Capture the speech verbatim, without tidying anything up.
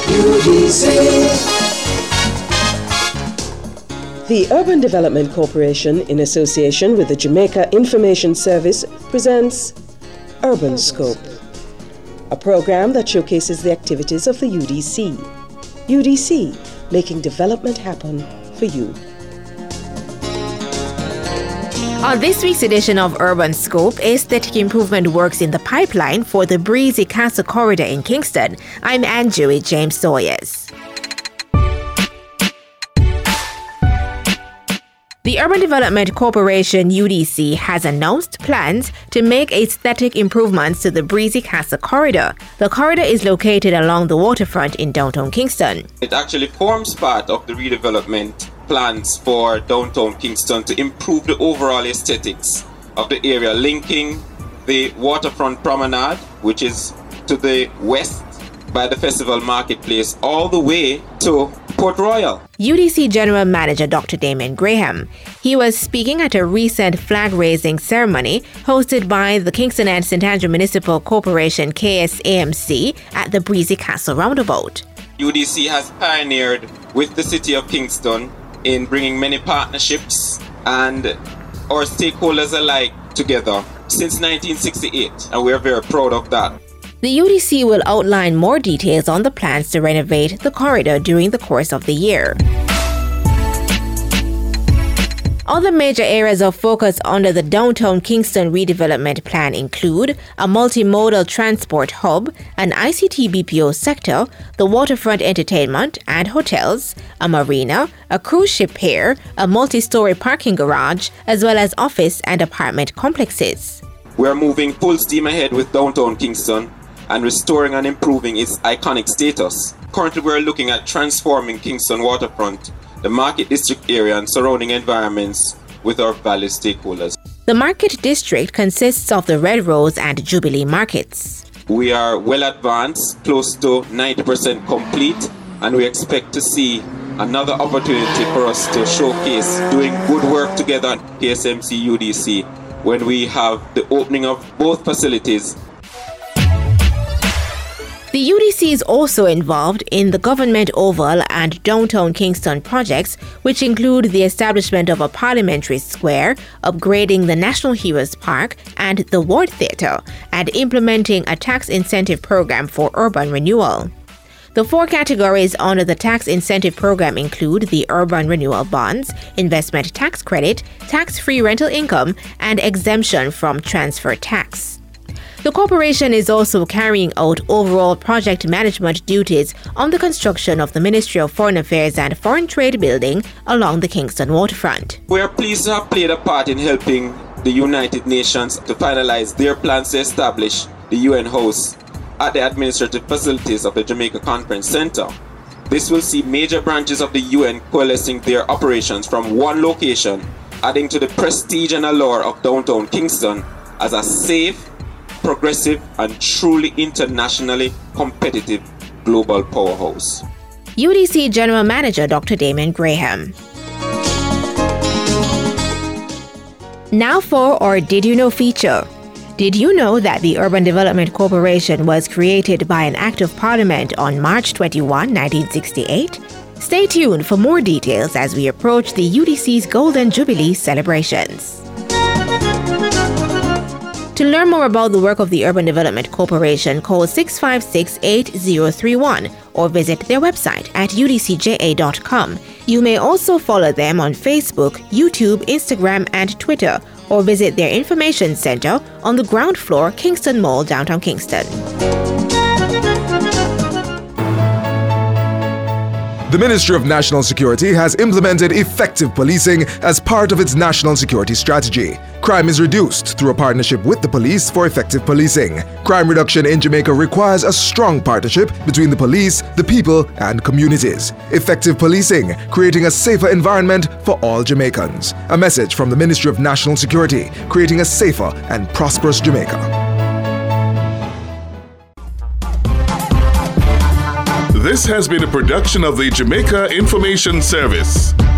U D C. The Urban Development Corporation, in association with the Jamaica Information Service, presents Urban Scope, a program that showcases the activities of the U D C. U D C, making development happen for you. On this week's edition of Urban Scope, aesthetic improvement works in the pipeline for the Breezy Castle Corridor in Kingston. I'm Anjui James Sawyers. The Urban Development Corporation, U D C, has announced plans to make aesthetic improvements to the Breezy Castle Corridor. The corridor is located along the waterfront in downtown Kingston. It actually forms part of the redevelopment plans for downtown Kingston to improve the overall aesthetics of the area, linking the waterfront promenade, which is to the west by the Festival Marketplace, all the way to Port Royal. U D C General Manager Doctor Damien Graham. He was speaking at a recent flag-raising ceremony hosted by the Kingston and Saint Andrew Municipal Corporation K S A M C at the Breezy Castle Roundabout. U D C has pioneered with the City of Kingston in bringing many partnerships and our stakeholders alike together since nineteen sixty-eight, and we're very proud of that. The U D C will outline more details on the plans to renovate the corridor during the course of the year. Other major areas of focus under the Downtown Kingston redevelopment plan include a multimodal transport hub, an I C T B P O sector, the waterfront entertainment and hotels, a marina, a cruise ship pier, a multi-story parking garage, as well as office and apartment complexes. We're moving full steam ahead with Downtown Kingston and restoring and improving its iconic status. Currently, we're looking at transforming Kingston waterfront, the Market District area and surrounding environments with our value stakeholders. The Market District consists of the Red Rose and Jubilee markets. We are well advanced, close to ninety percent complete, and we expect to see another opportunity for us to showcase doing good work together at K S M C U D C when we have the opening of both facilities. The U D C is also involved in the Government Oval and Downtown Kingston projects, which include the establishment of a parliamentary square, upgrading the National Heroes Park and the Ward Theatre, and implementing a tax incentive program for urban renewal. The four categories under the tax incentive program include the urban renewal bonds, investment tax credit, tax-free rental income, and exemption from transfer tax. The corporation is also carrying out overall project management duties on the construction of the Ministry of Foreign Affairs and Foreign Trade building along the Kingston waterfront. We are pleased to have played a part in helping the United Nations to finalize their plans to establish the U N House at the administrative facilities of the Jamaica Conference Center. This will see major branches of the U N coalescing their operations from one location, adding to the prestige and allure of downtown Kingston as a safe, progressive and truly internationally competitive global powerhouse. U D C General Manager Doctor Damien Graham. Now for our Did You Know feature. Did you know that the Urban Development Corporation was created by an Act of Parliament on March twenty-first, nineteen sixty-eight? Stay tuned for more details as we approach the U D C's Golden Jubilee celebrations. To learn more about the work of the Urban Development Corporation, call six five six, eight zero three one or visit their website at u d c j a dot com. You may also follow them on Facebook, YouTube, Instagram, and Twitter, or visit their information center on the ground floor, Kingston Mall, downtown Kingston. The Ministry of National Security has implemented effective policing as part of its national security strategy. Crime is reduced through a partnership with the police for effective policing. Crime reduction in Jamaica requires a strong partnership between the police, the people, and communities. Effective policing, creating a safer environment for all Jamaicans. A message from the Ministry of National Security, creating a safer and prosperous Jamaica. This has been a production of the Jamaica Information Service.